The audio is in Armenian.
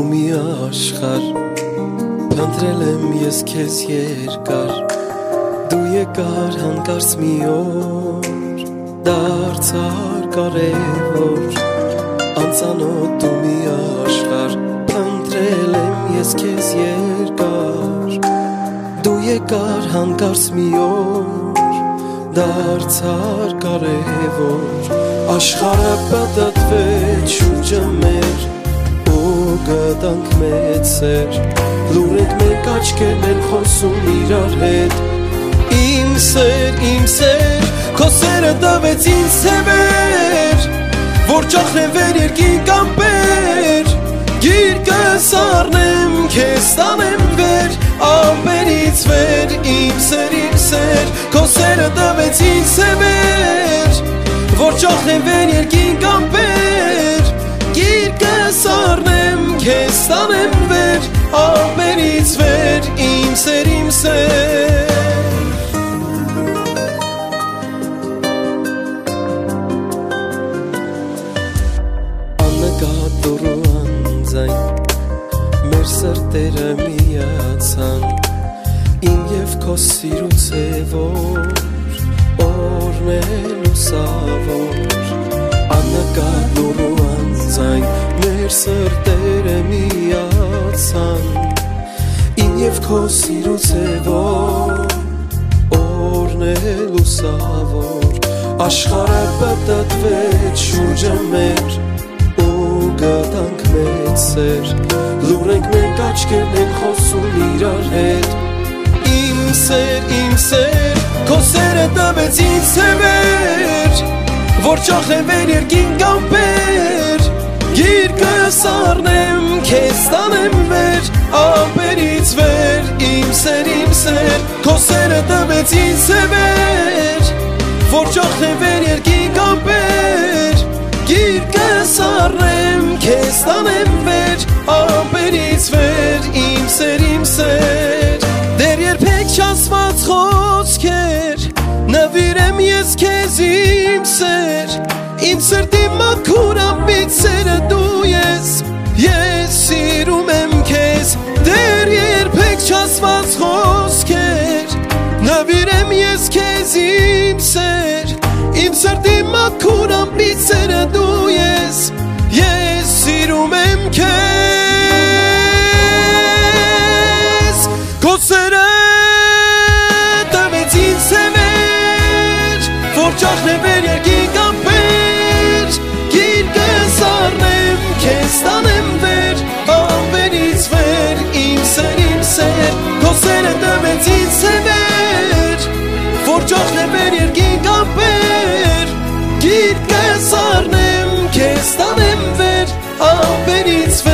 մի աշխար Փնտրել եմ ես քեզ երկար Դու եկար հանկարծ մի օր Դարձար կարևոր Անծանոթ դու մի աշխար Փնտրել եմ ես քեզ երկար Դու եկար հանկարծ մի օր Դարձար կարևոր Աշխարհը պատտվեց շուրջը մեր Գտանք մեծ սեր Լուր ենք մենք աչքերն են խոսում իրար հետ Իմ սեր Քո սերը տվեց ինձ սևեր Որ ճախնեմ վեր երկինք ամպեր Գիրկս առնեմ քեզ տանեմ վեր Ամպերից վեր Իմ սեր Քո սերը տվեց ինձ սևեր Որ ճախնեմ վեր երկինք ամպեր Գիրկս առնեմ քեզ տանեմ վեր Ամպերից վեր Իմ սեր Աննկատ դուրու անձայն Մեր սրտերը միացան Իմ և քո սիրուց է որ Օրն է լուսավոր Աննկատ դուրու անձայն Մեր սրտերը միացան Իմ և քո սիրուց է որ Օրն է լուսավոր Աշխարհը պատտվեց շուրջը մեր Ու գտանք մեծ սեր Լուր ենք մենք աչքերն ենք խոսում իրար հետ Իմ սեր Քո սերը տվեց ինձ սևեր Որ ճախնեմ վեր երկինք ամպեր Գիրկս առնեմ քեզ տանեմ վեր Ամպերից վեր Իմ սեր Քո սերը տվեց ինձ սևեր Որ ճախնեմ վեր երկինք ամպեր Գիրկս առնեմ քեզ տանեմ վեր Ամպերից վեր Իմ սեր Դեր երբեք չասված խոսքեր Նվիրեմ ես քեզ իմ սեր Իմ սրտի մաքուր ամբից սերը դու ես Ես սիրում եմ քեզ Դեր երբեք չասված խոսքեր Նվիրեմ ես քեզ իմ սեր Իմ սրտի մաքուր ամբից սերը դու ես Ես սիրում եմ քեզ Քո սերը տվեց ինձ սևեր Որ ճախնեմ վեր երկինք ամպեր Գիրկս առնեմ քեզ տանեմ վեր Ամպերից վեր Իմ սեր Քո սերը տվեց ինձ սևեր Որ ճախնեմ վեր երկինք ամպեր Գիրկս առնեմ քեզ տանեմ վեր Ամպերից վեր